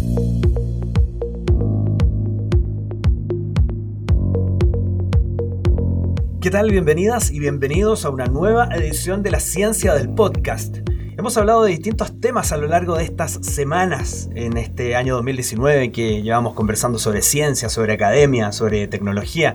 ¿Qué tal? Bienvenidas y bienvenidos a una nueva edición de La Ciencia del Podcast. Hemos hablado de distintos temas a lo largo de estas semanas en este año 2019 que llevamos conversando sobre ciencia, sobre academia, sobre tecnología.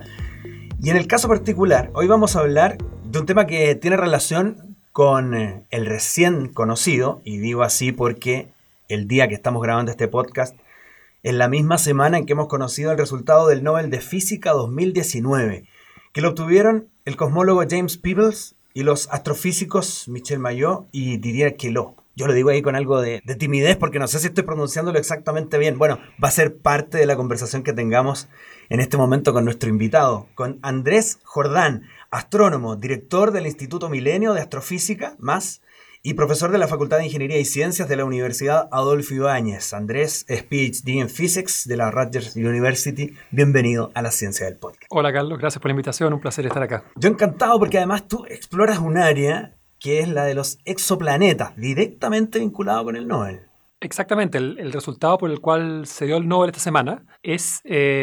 Y en el caso particular, hoy vamos a hablar de un tema que tiene relación con el recién conocido, y digo así porque el día que estamos grabando este podcast es la misma semana en que hemos conocido el resultado del Nobel de Física 2019, que lo obtuvieron el cosmólogo James Peebles y los astrofísicos Michel Mayor y Didier Queloz. Yo lo digo ahí con algo de timidez porque no sé si estoy pronunciándolo exactamente bien. Bueno, va a ser parte de la conversación que tengamos en este momento con nuestro invitado, con Andrés Jordán, astrónomo, director del Instituto Milenio de Astrofísica, MAS, y profesor de la Facultad de Ingeniería y Ciencias de la Universidad Adolfo Ibáñez. Andrés es PhD en Physics de la Rutgers University. Bienvenido a La Ciencia del Podcast. Hola Carlos, gracias por la invitación, un placer estar acá. Yo encantado porque además tú exploras un área que es la de los exoplanetas, directamente vinculado con el Nobel. Exactamente, el resultado por el cual se dio el Nobel esta semana es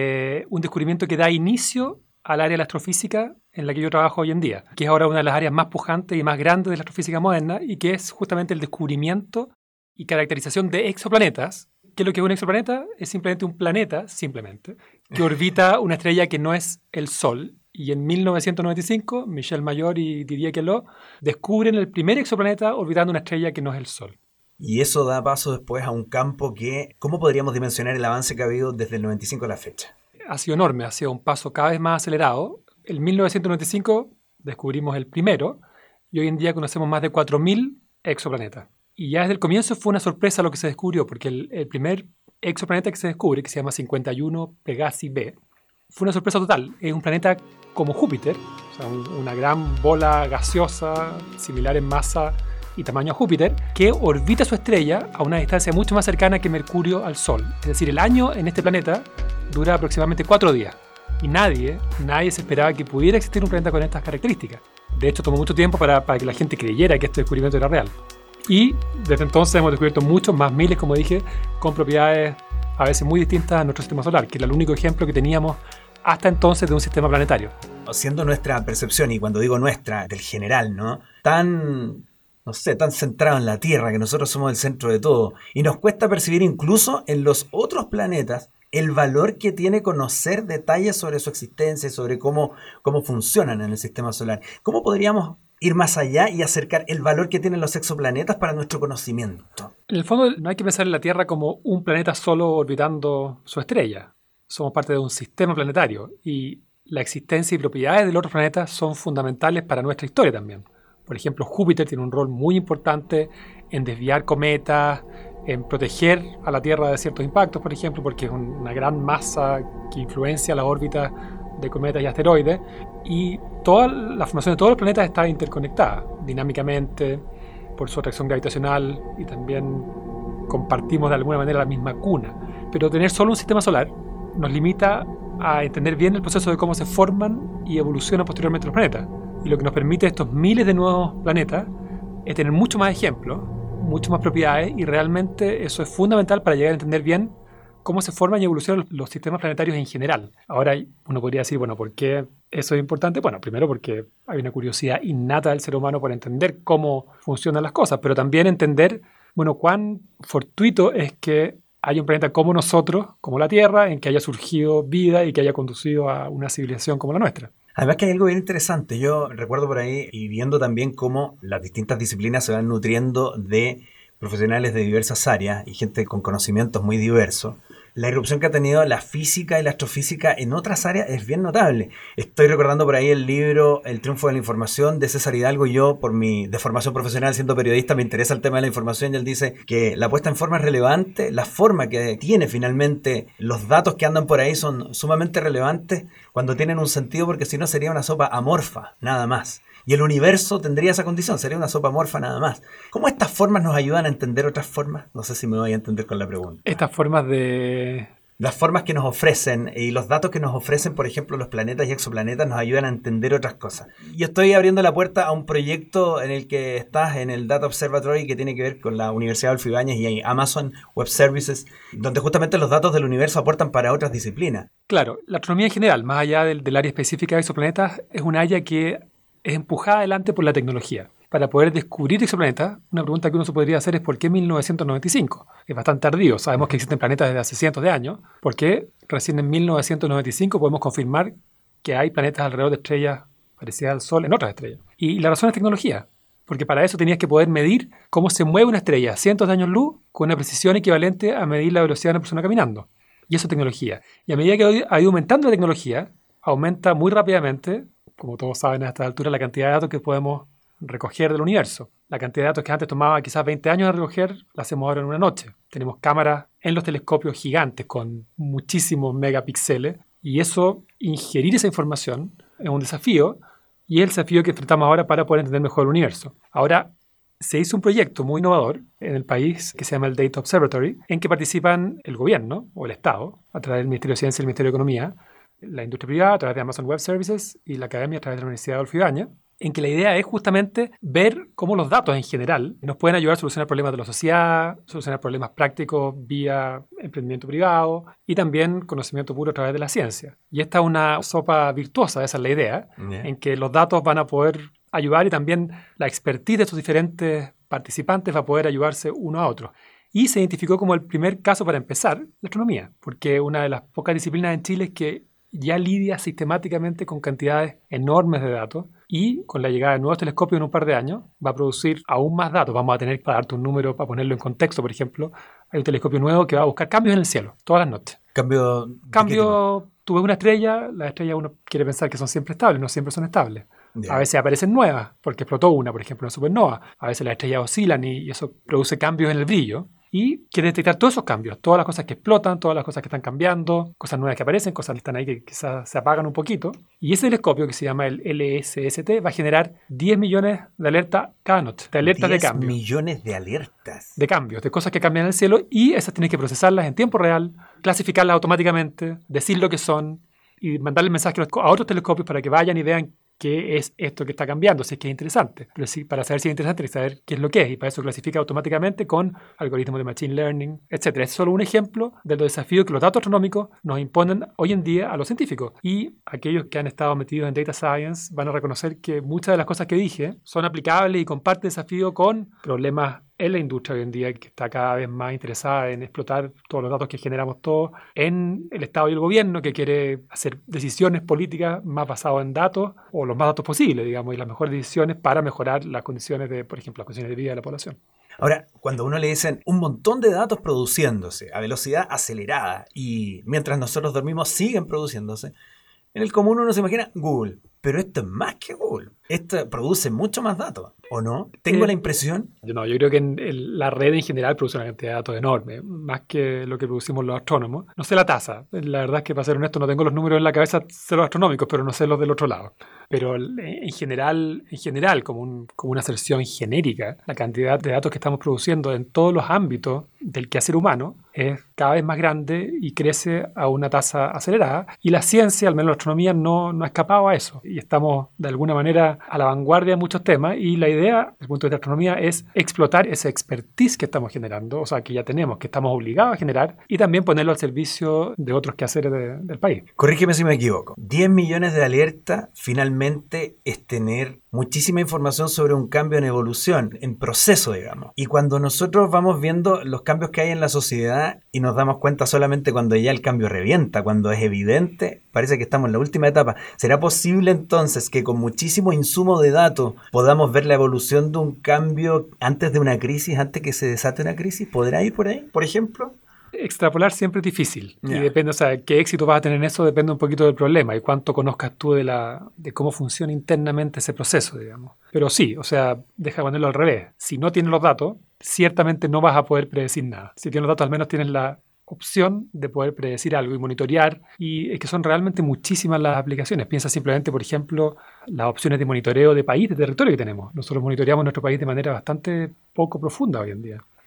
un descubrimiento que da inicio al área de la astrofísica en la que yo trabajo hoy en día, que es ahora una de las áreas más pujantes y más grandes de la astrofísica moderna y que es justamente el descubrimiento y caracterización de exoplanetas. ¿Qué es lo que es un exoplaneta? Es simplemente un planeta, que orbita una estrella que no es el Sol. Y en 1995, Michel Mayor y Didier Queloz descubren el primer exoplaneta orbitando una estrella que no es el Sol. Y eso da paso después a un campo que, ¿cómo podríamos dimensionar el avance que ha habido desde el 95 a la fecha? Ha sido enorme, ha sido un paso cada vez más acelerado. En 1995 descubrimos el primero y hoy en día conocemos más de 4.000 exoplanetas. Y ya desde el comienzo fue una sorpresa lo que se descubrió, porque el primer exoplaneta que se descubre, que se llama 51 Pegasi b, fue una sorpresa total. Es un planeta como Júpiter, o sea, una gran bola gaseosa, similar en masa y tamaño a Júpiter, que orbita su estrella a una distancia mucho más cercana que Mercurio al Sol. Es decir, el año en este planeta dura aproximadamente 4 días. Y nadie se esperaba que pudiera existir un planeta con estas características. De hecho, tomó mucho tiempo para que la gente creyera que este descubrimiento era real. Y desde entonces hemos descubierto muchos, más miles, como dije, con propiedades a veces muy distintas a nuestro sistema solar, que era el único ejemplo que teníamos hasta entonces de un sistema planetario. Siendo nuestra percepción, y cuando digo nuestra, del general, ¿no? Tan centrado en la Tierra, que nosotros somos el centro de todo, y nos cuesta percibir incluso en los otros planetas el valor que tiene conocer detalles sobre su existencia y sobre cómo funcionan en el sistema solar. ¿Cómo podríamos ir más allá y acercar el valor que tienen los exoplanetas para nuestro conocimiento? En el fondo, no hay que pensar en la Tierra como un planeta solo orbitando su estrella. Somos parte de un sistema planetario y la existencia y propiedades de los otros planetas son fundamentales para nuestra historia también. Por ejemplo, Júpiter tiene un rol muy importante en desviar cometas, en proteger a la Tierra de ciertos impactos, por ejemplo, porque es una gran masa que influencia la órbita de cometas y asteroides, y toda la formación de todos los planetas está interconectada dinámicamente por su atracción gravitacional y también compartimos de alguna manera la misma cuna. Pero tener solo un sistema solar nos limita a entender bien el proceso de cómo se forman y evolucionan posteriormente los planetas. Y lo que nos permite estos miles de nuevos planetas es tener mucho más ejemplos, mucho más propiedades, y realmente eso es fundamental para llegar a entender bien cómo se forman y evolucionan los sistemas planetarios en general. Ahora uno podría decir, bueno, ¿por qué eso es importante? Bueno, primero porque hay una curiosidad innata del ser humano por entender cómo funcionan las cosas, pero también entender, bueno, cuán fortuito es que haya un planeta como nosotros, como la Tierra, en que haya surgido vida y que haya conducido a una civilización como la nuestra. Además que hay algo bien interesante. Yo recuerdo por ahí y viendo también cómo las distintas disciplinas se van nutriendo de profesionales de diversas áreas y gente con conocimientos muy diversos. La irrupción que ha tenido la física y la astrofísica en otras áreas es bien notable. Estoy recordando por ahí el libro El triunfo de la información de César Hidalgo. Yo, por mi deformación profesional siendo periodista, me interesa el tema de la información y él dice que la puesta en forma es relevante, la forma que tiene finalmente los datos que andan por ahí son sumamente relevantes cuando tienen un sentido, porque si no sería una sopa amorfa, nada más. Y el universo tendría esa condición, sería una sopa amorfa nada más. ¿Cómo estas formas nos ayudan a entender otras formas? No sé si me voy a entender con la pregunta. Estas formas de las formas que nos ofrecen y los datos que nos ofrecen, por ejemplo, los planetas y exoplanetas, nos ayudan a entender otras cosas. Yo estoy abriendo la puerta a un proyecto en el que estás en el Data Observatory, que tiene que ver con la Universidad Adolfo Ibáñez y Amazon Web Services, donde justamente los datos del universo aportan para otras disciplinas. Claro, la astronomía en general, más allá del área específica de exoplanetas, es un área que es empujada adelante por la tecnología. Para poder descubrir exoplanetas, una pregunta que uno se podría hacer es ¿por qué 1995? Es bastante tardío. Sabemos que existen planetas desde hace cientos de años. ¿Por qué recién en 1995 podemos confirmar que hay planetas alrededor de estrellas parecidas al Sol en otras estrellas? Y la razón es tecnología. Porque para eso tenías que poder medir cómo se mueve una estrella a cientos de años luz con una precisión equivalente a medir la velocidad de una persona caminando. Y eso es tecnología. Y a medida que ha ido aumentando la tecnología, aumenta muy rápidamente, como todos saben a esta altura, la cantidad de datos que podemos recoger del universo. La cantidad de datos que antes tomaba quizás 20 años de recoger, la hacemos ahora en una noche. Tenemos cámaras en los telescopios gigantes con muchísimos megapíxeles y eso, ingerir esa información es un desafío y es el desafío que enfrentamos ahora para poder entender mejor el universo. Ahora, se hizo un proyecto muy innovador en el país que se llama el Data Observatory, en que participan el gobierno o el Estado, a través del Ministerio de Ciencia y el Ministerio de Economía, la industria privada a través de Amazon Web Services y la academia a través de la Universidad Adolfo Ibáñez, en que la idea es justamente ver cómo los datos en general nos pueden ayudar a solucionar problemas de la sociedad, solucionar problemas prácticos vía emprendimiento privado y también conocimiento puro a través de la ciencia. Y esta es una sopa virtuosa, esa es la idea, en que los datos van a poder ayudar y también la expertise de estos diferentes participantes va a poder ayudarse uno a otro. Y se identificó como el primer caso para empezar la astronomía, porque una de las pocas disciplinas en Chile es que ya lidia sistemáticamente con cantidades enormes de datos y con la llegada de nuevos telescopios en un par de años va a producir aún más datos. Vamos a tener, para darte un número, para ponerlo en contexto, por ejemplo, hay un telescopio nuevo que va a buscar cambios en el cielo todas las noches. Cambio, tú ves una estrella, las estrellas uno quiere pensar que son siempre estables, no siempre son estables. A veces aparecen nuevas, porque explotó una, por ejemplo, una supernova. A veces las estrellas oscilan y eso produce cambios en el brillo. Y quiere detectar todos esos cambios, todas las cosas que explotan, todas las cosas que están cambiando, cosas nuevas que aparecen, cosas que están ahí que quizás se apagan un poquito. Y ese telescopio, que se llama el LSST, va a generar 10 millones de alertas cada noche, de alertas de cambio. 10 millones de alertas. De cambios, de cosas que cambian en el cielo, y esas tienes que procesarlas en tiempo real, clasificarlas automáticamente, decir lo que son, y mandarle mensajes a otros telescopios para que vayan y vean qué es esto que está cambiando, si es que es interesante. Pero sí, para saber si es interesante, hay que saber qué es lo que es, y para eso clasifica automáticamente con algoritmos de Machine Learning, etc. Es solo un ejemplo de los desafíos que los datos astronómicos nos imponen hoy en día a los científicos. Y aquellos que han estado metidos en Data Science van a reconocer que muchas de las cosas que dije son aplicables y comparten desafío con problemas en la industria hoy en día, que está cada vez más interesada en explotar todos los datos que generamos todos, en el Estado y el gobierno, que quiere hacer decisiones políticas más basadas en datos, o los más datos posibles, digamos, y las mejores decisiones para mejorar las condiciones de, por ejemplo, las condiciones de vida de la población. Ahora, cuando a uno le dicen un montón de datos produciéndose a velocidad acelerada y mientras nosotros dormimos siguen produciéndose, en el común uno se imagina Google. Pero esto es más que Google. Esto produce mucho más datos, ¿o no? ¿Tengo la impresión? Yo creo que la red en general produce una cantidad de datos enorme, más que lo que producimos los astrónomos. No sé la tasa. La verdad es que, para ser honesto, no tengo los números en la cabeza, sé los astronómicos, pero no sé los del otro lado. Pero en general, como una aserción genérica, la cantidad de datos que estamos produciendo en todos los ámbitos del quehacer humano es cada vez más grande y crece a una tasa acelerada. Y la ciencia, al menos la astronomía, no ha escapado a eso. Y estamos, de alguna manera, a la vanguardia de muchos temas. Y la idea, desde el punto de vista de la astronomía, es explotar esa expertise que estamos generando, o sea, que ya tenemos, que estamos obligados a generar, y también ponerlo al servicio de otros quehaceres del país. Corrígeme si me equivoco. 10 millones de alertas, finalmente, es tener muchísima información sobre un cambio en evolución, en proceso, digamos. Y cuando nosotros vamos viendo los cambios que hay en la sociedad y nos damos cuenta solamente cuando ya el cambio revienta, cuando es evidente, parece que estamos en la última etapa. ¿Será posible entonces que con muchísimo insumo de datos podamos ver la evolución de un cambio antes de una crisis, antes que se desate una crisis? ¿Podrá ir por ahí, por ejemplo? Extrapolar siempre es difícil. Y depende, o sea, qué éxito vas a tener en eso depende un poquito del problema y cuánto conozcas tú de cómo funciona internamente ese proceso, digamos. Pero sí, o sea, deja ponerlo al revés. Si no tienes los datos, ciertamente no vas a poder predecir nada. Si tienes los datos, al menos tienes la opción de poder predecir algo y monitorear, y es que son realmente muchísimas las aplicaciones. Piensa simplemente, por ejemplo, las opciones de monitoreo de país, de territorio que tenemos. Nosotros monitoreamos nuestro país de manera bastante poco profunda hoy en día.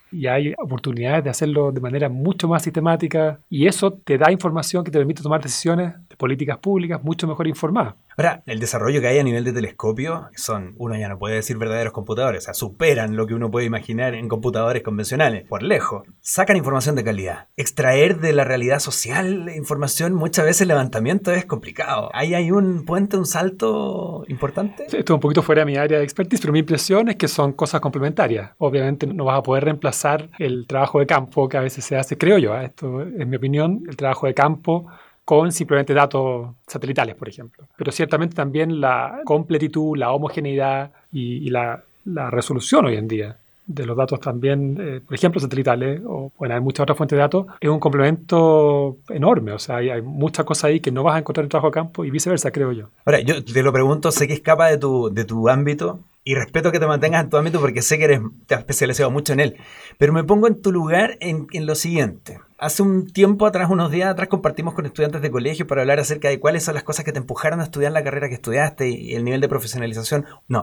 y hay oportunidades de hacerlo de manera mucho más sistemática y eso te da información que te permite tomar decisiones de políticas públicas mucho mejor informadas. Ahora, el desarrollo que hay a nivel de telescopio uno ya no puede decir verdaderos computadores, o sea, superan lo que uno puede imaginar en computadores convencionales, por lejos. Sacan información de calidad. Extraer de la realidad social información, muchas veces el levantamiento es complicado. Ahí hay un puente, un salto importante. Esto es un poquito fuera de mi área de expertise, pero mi impresión es que son cosas complementarias. Obviamente no vas a poder reemplazar el trabajo de campo que a veces se hace, creo yo, esto es mi opinión, el trabajo de campo con simplemente datos satelitales, por ejemplo. Pero ciertamente también la completitud, la homogeneidad y la resolución hoy en día de los datos también, por ejemplo, satelitales, o bueno, hay muchas otras fuentes de datos, es un complemento enorme. O sea, hay muchas cosas ahí que no vas a encontrar en trabajo de campo y viceversa, creo yo. Ahora, yo te lo pregunto, sé que escapa de tu ámbito y respeto que te mantengas en tu ámbito porque sé que te has especializado mucho en él. Pero me pongo en tu lugar en lo siguiente. Hace un tiempo atrás, unos días atrás, compartimos con estudiantes de colegio para hablar acerca de cuáles son las cosas que te empujaron a estudiar la carrera que estudiaste y el nivel de profesionalización,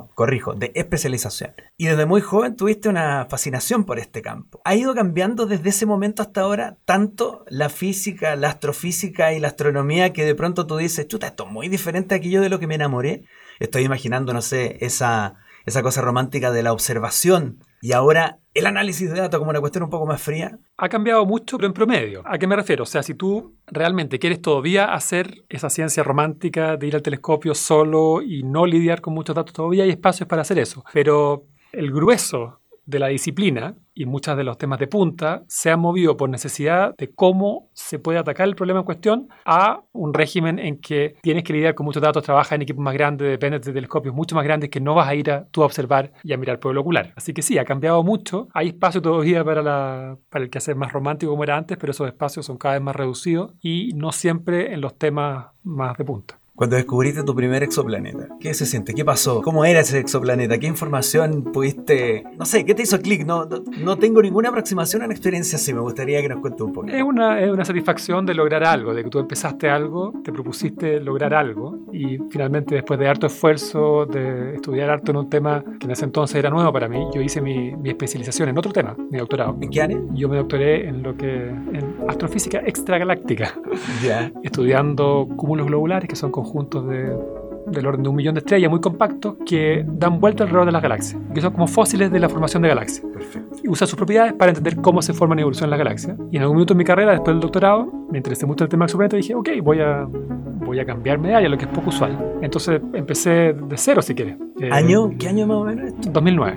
de especialización. Y desde muy joven tuviste una fascinación por este campo. ¿Ha ido cambiando desde ese momento hasta ahora tanto la física, la astrofísica y la astronomía que de pronto tú dices, chuta, esto es muy diferente a aquello de lo que me enamoré? Estoy imaginando, no sé, esa cosa romántica de la observación y ahora el análisis de datos como una cuestión un poco más fría. Ha cambiado mucho, pero en promedio. ¿A qué me refiero? O sea, si tú realmente quieres todavía hacer esa ciencia romántica de ir al telescopio solo y no lidiar con muchos datos, todavía hay espacios para hacer eso. Pero el grueso de la disciplina y muchos de los temas de punta se han movido por necesidad de cómo se puede atacar el problema en cuestión a un régimen en que tienes que lidiar con muchos datos, trabajas en equipos más grandes, dependes de telescopios mucho más grandes que no vas a ir tú a observar y a mirar por el ocular. Así que sí, ha cambiado mucho. Hay espacio todavía para el quehacer más romántico como era antes, pero esos espacios son cada vez más reducidos y no siempre en los temas más de punta. Cuando descubriste tu primer exoplaneta, ¿qué se siente? ¿Qué pasó? ¿Cómo era ese exoplaneta? ¿Qué información pudiste...? No sé, ¿qué te hizo clic? No tengo ninguna aproximación a una experiencia así. Me gustaría que nos cuentes un poco. Es una satisfacción de lograr algo, de que tú empezaste algo, te propusiste lograr algo y finalmente después de harto esfuerzo, de estudiar harto en un tema que en ese entonces era nuevo para mí, yo hice mi especialización en otro tema, mi doctorado. ¿En qué área? Yo me doctoré en en astrofísica extragaláctica, Ya. Estudiando cúmulos globulares, que son conjuntos del orden de 1 millón de estrellas muy compactos que dan vuelta alrededor de las galaxias, que son como fósiles de la formación de galaxias. Perfecto. Y usa sus propiedades para entender cómo se forman y evolucionan las galaxias. Y en algún momento de mi carrera, después del doctorado, me interesé mucho en el tema exoplaneta y dije, ok, voy a cambiarme de área, lo que es poco usual. Entonces empecé de cero, si quieres. ¿Año? ¿Qué año más o menos esto? 2009,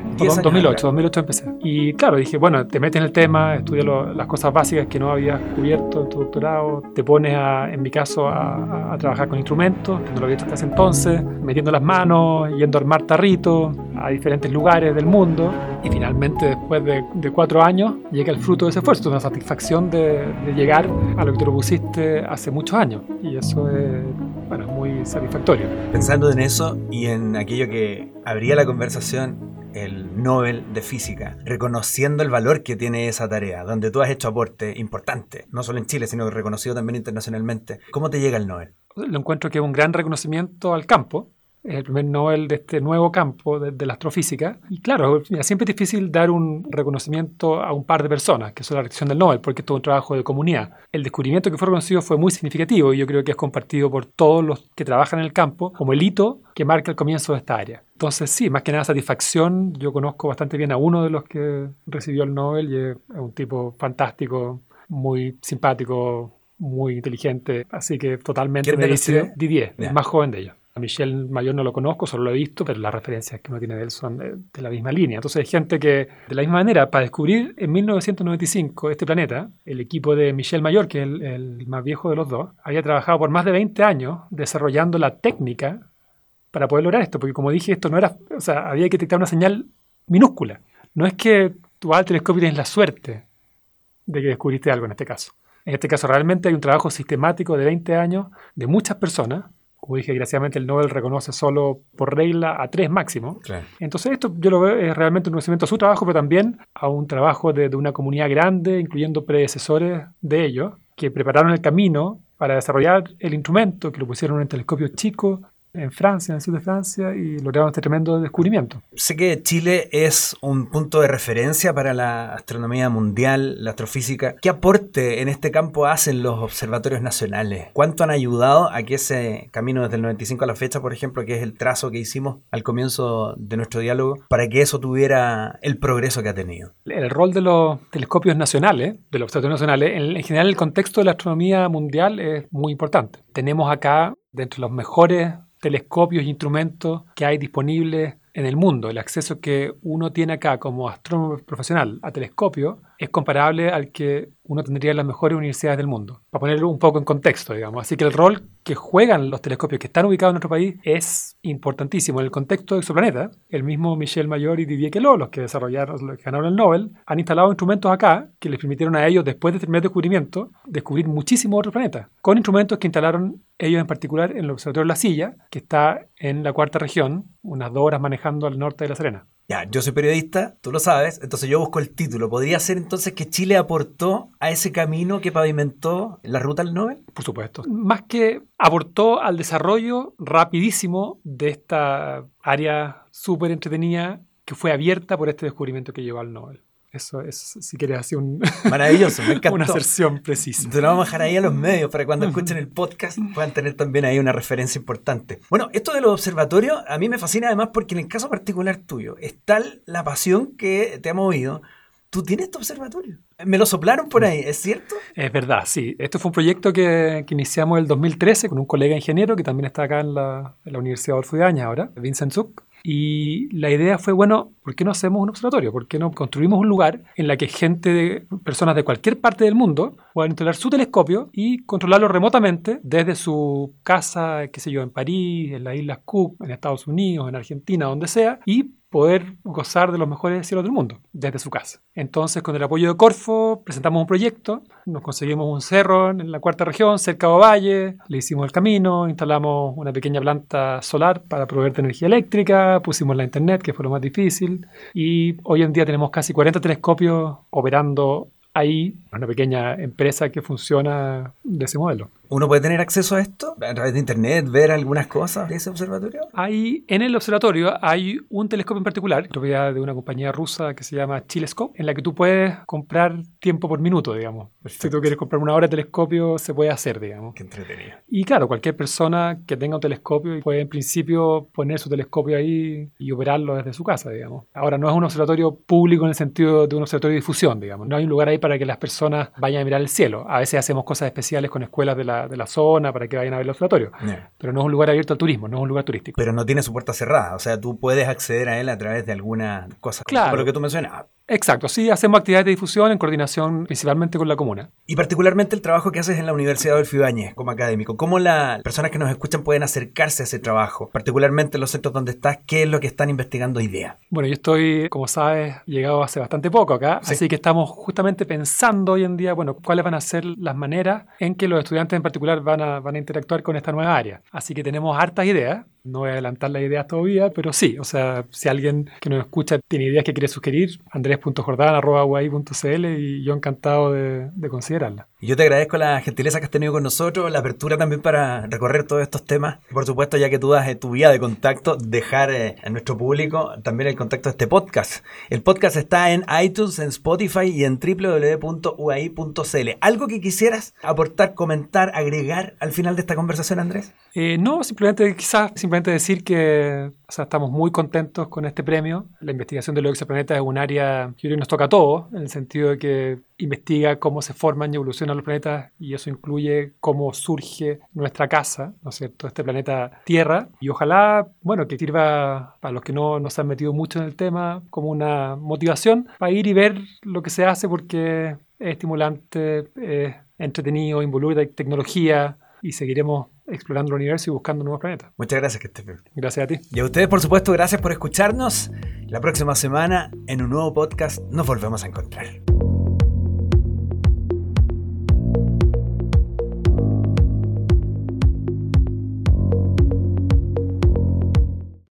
2008 empecé. Y claro, dije, bueno, te metes en el tema, estudias las cosas básicas que no habías cubierto en tu doctorado, te pones, en mi caso, a trabajar con instrumentos, que no lo había hecho hasta ese entonces, metiendo las manos, yendo a armar tarritos a diferentes lugares del mundo. Y finalmente, después de 4 años, llega el fruto de ese esfuerzo, una satisfacción de llegar a lo que te propusiste hace muchos años. Y eso es, bueno, muy satisfactorio. Pensando en eso y en aquello que abría la conversación, el Nobel de Física, reconociendo el valor que tiene esa tarea, donde tú has hecho aporte importante, no solo en Chile, sino reconocido también internacionalmente. ¿Cómo te llega el Nobel? Lo encuentro que es un gran reconocimiento al campo. Es el primer Nobel de este nuevo campo de la astrofísica. Y claro, mira, siempre es difícil dar un reconocimiento a un par de personas, que son la recepción del Nobel, porque esto es un trabajo de comunidad. El descubrimiento que fue reconocido fue muy significativo y yo creo que es compartido por todos los que trabajan en el campo como el hito que marca el comienzo de esta área. Entonces sí, más que nada satisfacción. Yo conozco bastante bien a uno de los que recibió el Nobel y es un tipo fantástico, muy simpático, muy inteligente, así que totalmente me dice Didier, el más joven de ellos. A Michel Mayor no lo conozco, solo lo he visto, pero las referencias que uno tiene de él son de la misma línea. Entonces hay gente que, de la misma manera, para descubrir en 1995 este planeta, el equipo de Michel Mayor, que es el más viejo de los dos, había trabajado por más de 20 años desarrollando la técnica para poder lograr esto, porque como dije, esto no era, o sea, había que detectar una señal minúscula. No es que tú vas al telescopio y tienes la suerte de que descubriste algo en este caso. En este caso realmente hay un trabajo sistemático de 20 años de muchas personas. Como dije, desgraciadamente el Nobel reconoce solo por regla a 3 máximo. Claro. Entonces esto yo lo veo es realmente un reconocimiento a su trabajo, pero también a un trabajo de una comunidad grande, incluyendo predecesores de ellos, que prepararon el camino para desarrollar el instrumento, que lo pusieron en un telescopio chico, en Francia, en el sur de Francia, y lograron este tremendo descubrimiento. Sé que Chile es un punto de referencia para la astronomía mundial, la astrofísica. ¿Qué aporte en este campo hacen los observatorios nacionales? ¿Cuánto han ayudado a que ese camino desde el 95 a la fecha, por ejemplo, que es el trazo que hicimos al comienzo de nuestro diálogo, para que eso tuviera el progreso que ha tenido? El rol de los telescopios nacionales, de los observatorios nacionales, en general el contexto de la astronomía mundial es muy importante. Tenemos acá, de entre los mejores telescopios e instrumentos que hay disponibles en el mundo. El acceso que uno tiene acá como astrónomo profesional a telescopio es comparable al que uno tendría en las mejores universidades del mundo, para ponerlo un poco en contexto, digamos. Así que el rol que juegan los telescopios que están ubicados en nuestro país es importantísimo. En el contexto de Exoplaneta, el mismo Michel Mayor y Didier Queloz, los que desarrollaron, los que ganaron el Nobel, han instalado instrumentos acá que les permitieron a ellos, después de este primer descubrimiento, descubrir muchísimos otros planetas, con instrumentos que instalaron ellos en particular en el Observatorio La Silla, que está en la cuarta región, unas 2 horas manejando al norte de La Serena. Ya, yo soy periodista, tú lo sabes, entonces yo busco el título. ¿Podría ser entonces que Chile aportó a ese camino que pavimentó la ruta al Nobel? Por supuesto. Más que aportó al desarrollo rapidísimo de esta área súper entretenida que fue abierta por este descubrimiento que llevó al Nobel. Eso es, si quieres, así maravilloso, me encantó. Una aserción precisa. Te lo vamos a dejar ahí a los medios para que cuando escuchen el podcast puedan tener también ahí una referencia importante. Bueno, esto de los observatorios a mí me fascina además porque en el caso particular tuyo es tal la pasión que te ha movido. ¿Tú tienes tu observatorio? Me lo soplaron por ahí, ¿es cierto? Es verdad, sí. Esto fue un proyecto que iniciamos en el 2013 con un colega ingeniero que también está acá en la Universidad Adolfo Ibáñez ahora, Vincent Zuck. Y la idea fue, bueno, ¿por qué no hacemos un observatorio? ¿Por qué no construimos un lugar en la que personas de cualquier parte del mundo puedan instalar su telescopio y controlarlo remotamente desde su casa, qué sé yo, en París, en las Islas Cook, en Estados Unidos, en Argentina, donde sea, y poder gozar de los mejores cielos del mundo desde su casa? Entonces, con el apoyo de Corfo, presentamos un proyecto, nos conseguimos un cerro en la cuarta región, cerca de Ovalle, le hicimos el camino, instalamos una pequeña planta solar para proveer de energía eléctrica, pusimos la internet, que fue lo más difícil, y hoy en día tenemos casi 40 telescopios operando ahí, una pequeña empresa que funciona de ese modelo. ¿Uno puede tener acceso a esto? ¿A través de internet, ver algunas cosas de ese observatorio? En el observatorio hay un telescopio en particular, propiedad de una compañía rusa que se llama Chilescope, en la que tú puedes comprar tiempo por minuto, digamos. Perfecto. Si tú quieres comprar 1 hora de telescopio, se puede hacer, digamos. Qué entretenido. Y claro, cualquier persona que tenga un telescopio puede en principio poner su telescopio ahí y operarlo desde su casa, digamos. Ahora, no es un observatorio público en el sentido de un observatorio de difusión, digamos. No hay un lugar ahí para que las personas vayan a mirar el cielo. A veces hacemos cosas especiales con escuelas de la zona para que vayan a ver el observatorio. Yeah. Pero no es un lugar abierto al turismo, no es un lugar turístico. Pero no tiene su puerta cerrada, o sea, tú puedes acceder a él a través de alguna cosa. Claro. Por lo que tú mencionas. Exacto, sí, hacemos actividades de difusión en coordinación principalmente con la comuna. Y particularmente el trabajo que haces en la Universidad Adolfo Ibáñez como académico. ¿Cómo las personas que nos escuchan pueden acercarse a ese trabajo? Particularmente en los centros donde estás, ¿qué es lo que están investigando hoy día? Bueno, yo estoy, como sabes, llegado hace bastante poco acá, sí. Así que estamos justamente pensando hoy en día, bueno, cuáles van a ser las maneras en que los estudiantes en particular van a interactuar con esta nueva área. Así que tenemos hartas ideas. No voy a adelantar las ideas todavía, pero sí, o sea, si alguien que nos escucha tiene ideas que quiere sugerir, andres.jordan@uai.cl y yo encantado de considerarlas. Y yo te agradezco la gentileza que has tenido con nosotros, la apertura también para recorrer todos estos temas. Por supuesto, ya que tú das tu vía de contacto, dejar a nuestro público también el contacto de este podcast. El podcast está en iTunes, en Spotify y en www.uai.cl. ¿Algo que quisieras aportar, comentar, agregar al final de esta conversación, Andrés? No, simplemente decir que estamos muy contentos con este premio. La investigación de los exoplanetas es un área que hoy nos toca a todos, en el sentido de que investiga cómo se forman y evolucionan los planetas, y eso incluye cómo surge nuestra casa, ¿no es cierto?, este planeta Tierra. Y ojalá, bueno, que sirva para los que no se han metido mucho en el tema como una motivación para ir y ver lo que se hace, porque es estimulante, es entretenido, involucra tecnología, y seguiremos explorando el universo y buscando nuevos planetas. Muchas gracias, que estés bien. Gracias a ti. Y a ustedes, por supuesto, gracias por escucharnos. La próxima semana, en un nuevo podcast, nos volvemos a encontrar.